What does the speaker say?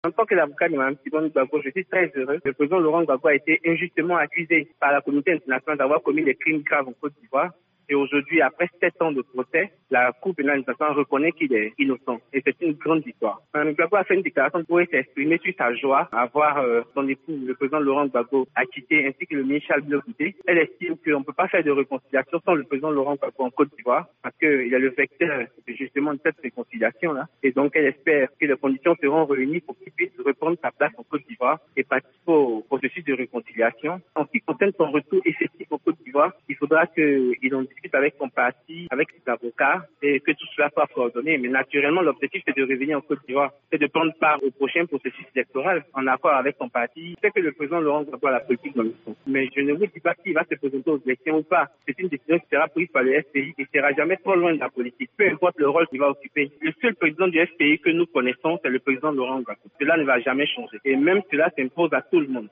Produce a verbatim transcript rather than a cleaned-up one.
En tant que l'avocat de Mme Simone Gbagbo, je suis très heureux. Le président Laurent Gbagbo a été injustement accusé par la communauté internationale d'avoir commis des crimes graves en Côte d'Ivoire. Et aujourd'hui, après sept ans de procès, la Cour pénale internationale reconnaît qu'il est innocent. Et c'est une grande victoire. Mme Gbagbo a fait une déclaration pour s'exprimer sur sa joie à voir euh, son époux, le président Laurent Gbagbo, acquitté, ainsi que le ministre Charles Blé Goudé. Elle estime qu'on ne peut pas faire de réconciliation sans le président Laurent Gbagbo en Côte d'Ivoire, parce qu'il est le vecteur justement de cette réconciliation-là. Et donc, elle espère que les conditions seront réunies pour qu'il puisse reprendre sa place en Côte d'Ivoire et participer au processus de réconciliation. En ce qui concerne son retour effectif en Côte d'Ivoire, il faudra qu'il en discute avec son parti, avec ses avocats, et que tout cela soit coordonné. Mais naturellement, l'objectif, c'est de revenir en Côte d'Ivoire, c'est de prendre part au prochain processus électoral en accord avec son parti. C'est que le président Laurent Gbagbo a la politique dans le fond. Mais je ne vous dis pas qu'il va se présenter aux élections ou pas. C'est une décision qui sera prise par le F P I et ne sera jamais trop loin de la politique. Peu importe le rôle qu'il va occuper. Le seul président du F P I que nous connaissons, c'est le président Laurent Gbagbo. Cela ne va jamais changer. Et même cela s'impose à tout le monde.